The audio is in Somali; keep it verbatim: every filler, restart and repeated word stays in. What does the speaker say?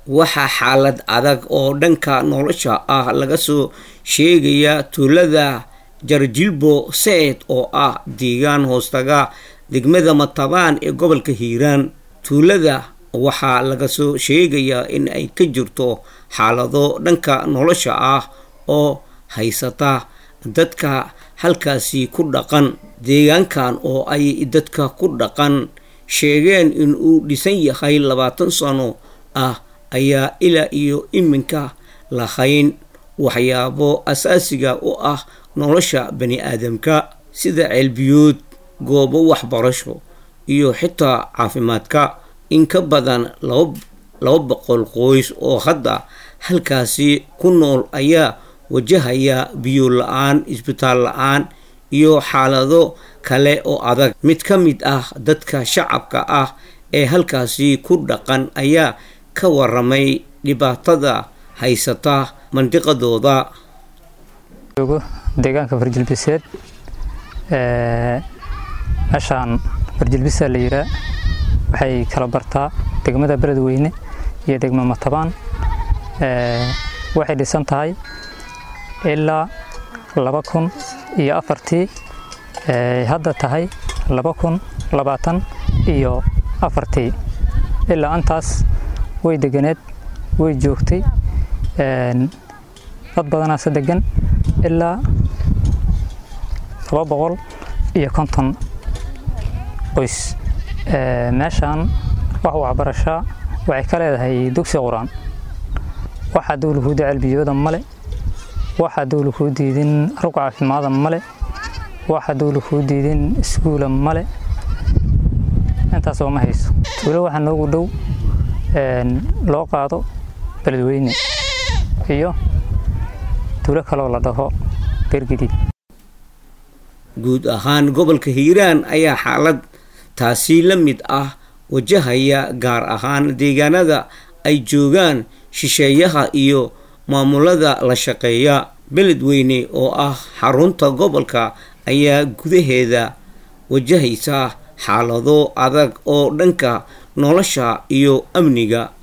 waxaa xaalad adag oo dhanka nolosha ah laga soo sheegaya tuulada Jarjilbo Seed oo ah deegaan hoostaga degmada Matabaan ee gobolka Hiiraan. Tuulada waxaa laga soo sheegayaa in ay ka jirto xaalado dhanka nolosha ah oo haysata dadka halkaasi ku dhaqan. Deegaankan oo ay dadka ku dhaqan sheegeen in uu dhisan yahay labaatan sano ah ayaa ilaa iyo iminka lahayn waxyaabo asaasiga u ah nolosha bani'aadamka sida ceelbiyood, goobo waxbarasho iyo xitaa caafimaadka. In ka badan laba boqol qoys oo hadda halkaasi ku nool ayaa wajahaya biyo la'aan, isbitaal la'aan iyo xaalado kale oo adag. Mid ka mid ah dadka shacabka ah ee halkaasi ku dhaqan ayaa ka waramay dhibaatada haysata mandiqadooda. deegaanka Jarjilbo Seed ee ashaan Jarjilbo la yiraahdo waxay kala bartaa degmada Beledweyne iyo degmada Matabaan. ee waxay dhisan tahay ilaa laba kun iyo afartii ee hadda tahay laba kun labaatan iyo afartii. ilaa antaas way deganeed, way joogtay, ee dad badan ayaa degan ilaa laba boqol iyo konton qoys. ee meeshan wax waxbarasho waxay ka leedahay dugsi quraan. waxa dawladdu ceelbiyooda male, waxa dawladdu diidin ruq caafimaad male, waxa dawladdu diidin iskuul male. intaas oo ma hayso. tuulo waxa noogu dhow ee loo qaado Beledweyne iyo tuulo kale oo la dhaho Beergidid. guud ahaan gobolka Hiiraan ayaa xaalad taasi la mid ah wajahaya, gaar ahaan deegaanada ay joogaan shisheeyaha iyo maamulada la shaqeeya. Beledweyne oo ah xarunta gobolka ayaa gudaheeda wajahaysa xaalado adag oo dhanka nolosha iyo amniga.